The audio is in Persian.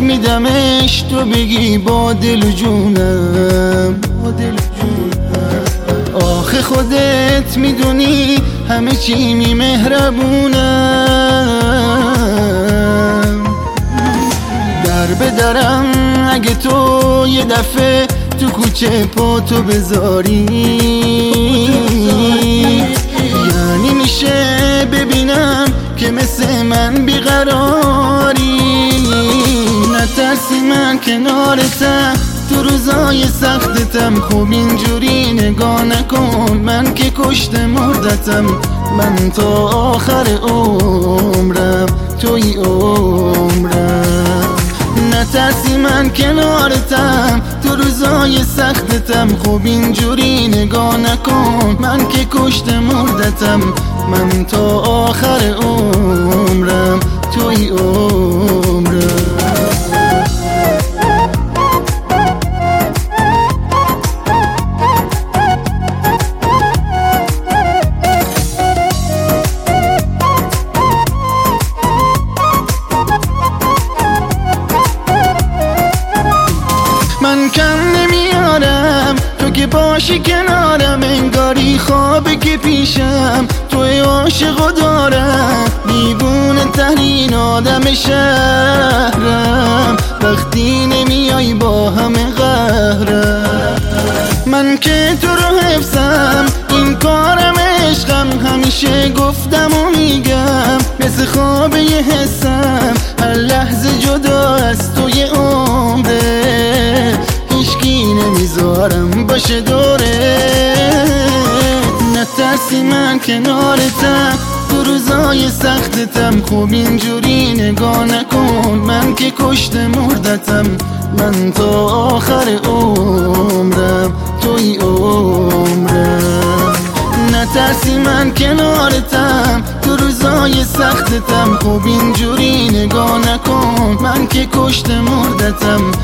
بهت میدمش تو بگی با دل و جونم. آخه خودت میدونی همه چی مهربونم. در به درم اگه تو یه دفعه تو کوچه پاتو بذاری، یعنی میشه ببینم که مثل من بیقراری. نترسی من کنارتم تو روزای سختتم، خوب اینجوری نگاه نکن من که کشت مردتم. من تا آخر عمرم توی عمرم. نترسی من کنارتم تو روزای سختتم، خوب اینجوری نگاه نکن من که کشت مردتم. من تا آخر عمرم توی عمرم. من کم نمیارم تو که باشی کنارم، انگاری خوابه که پیشم توی عاشقو دارم. دیوونه ترین آدم شهرم وقتی نمیای با همه قهرم. من که تو رو حفظم این کارم عشقم، همیشه گفتم و میگم مثل خواب یه حسم. هر لحظه جدا از توی عمره هیچکی نمیذارم باشه دوره. نترسی من کنارتم تو روزای سختتم، خوب اینجوری نگاه نکن من که کشت مردتم. من تا آخر عمرم توی عمرم. نترسی من کنارتم تو روزای سختتم، خوب اینجوری نگاه نکن من که کشت مردتم.